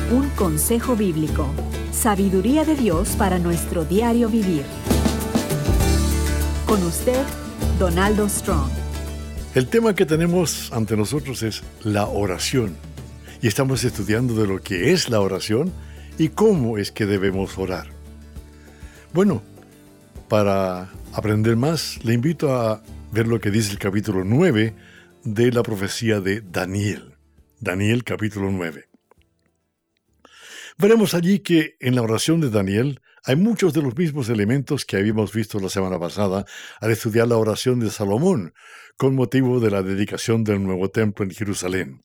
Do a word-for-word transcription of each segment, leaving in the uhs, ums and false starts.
Un consejo bíblico. Sabiduría de Dios para nuestro diario vivir. Con usted, Donaldo Strong. El tema que tenemos ante nosotros es la oración. Y estamos estudiando de lo que es la oración y cómo es que debemos orar. Bueno, para aprender más, le invito a ver lo que dice el capítulo nueve de la profecía de Daniel. Daniel capítulo nueve. Veremos allí que en la oración de Daniel hay muchos de los mismos elementos que habíamos visto la semana pasada al estudiar la oración de Salomón con motivo de la dedicación del nuevo templo en Jerusalén.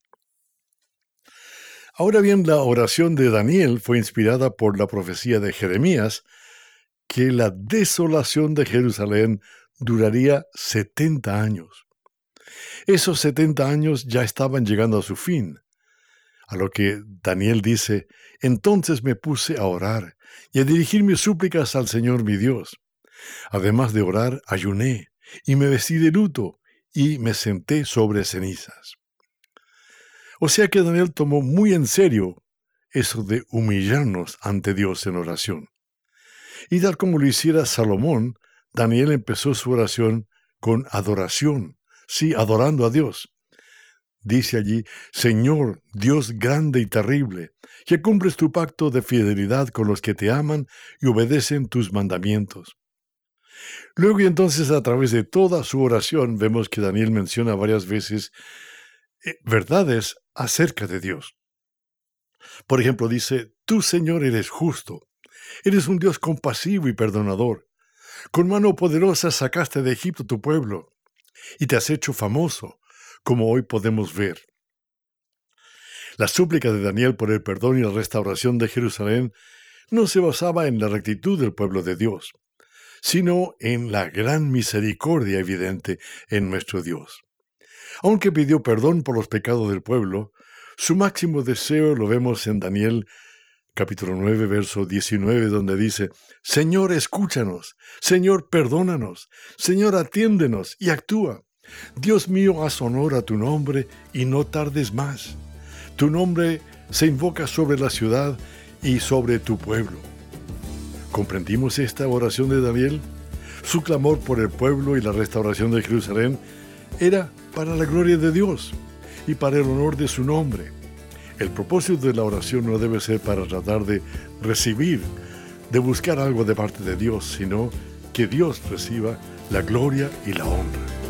Ahora bien, la oración de Daniel fue inspirada por la profecía de Jeremías que la desolación de Jerusalén duraría setenta años. Esos setenta años ya estaban llegando a su fin, a lo que Daniel dice: entonces me puse a orar y a dirigir mis súplicas al Señor mi Dios. Además de orar, ayuné y me vestí de luto y me senté sobre cenizas. O sea que Daniel tomó muy en serio eso de humillarnos ante Dios en oración. Y tal como lo hiciera Salomón, Daniel empezó su oración con adoración, sí, adorando a Dios. Dice allí: Señor, Dios grande y terrible, que cumples tu pacto de fidelidad con los que te aman y obedecen tus mandamientos. Luego y entonces, a través de toda su oración, vemos que Daniel menciona varias veces eh, verdades acerca de Dios. Por ejemplo, dice: tú, Señor, eres justo, eres un Dios compasivo y perdonador. Con mano poderosa sacaste de Egipto tu pueblo, y te has hecho famoso, como hoy podemos ver. La súplica de Daniel por el perdón y la restauración de Jerusalén no se basaba en la rectitud del pueblo de Dios, sino en la gran misericordia evidente en nuestro Dios. Aunque pidió perdón por los pecados del pueblo, su máximo deseo lo vemos en Daniel capítulo nueve, verso diecinueve, donde dice: Señor, escúchanos, Señor, perdónanos, Señor, atiéndenos y actúa. Dios mío, haz honor a tu nombre y no tardes más. Tu nombre se invoca sobre la ciudad y sobre tu pueblo. ¿Comprendimos esta oración de Daniel? Su clamor por el pueblo y la restauración de Jerusalén era para la gloria de Dios y para el honor de su nombre. El propósito de la oración no debe ser para tratar de recibir, de buscar algo de parte de Dios, sino que Dios reciba la gloria y la honra.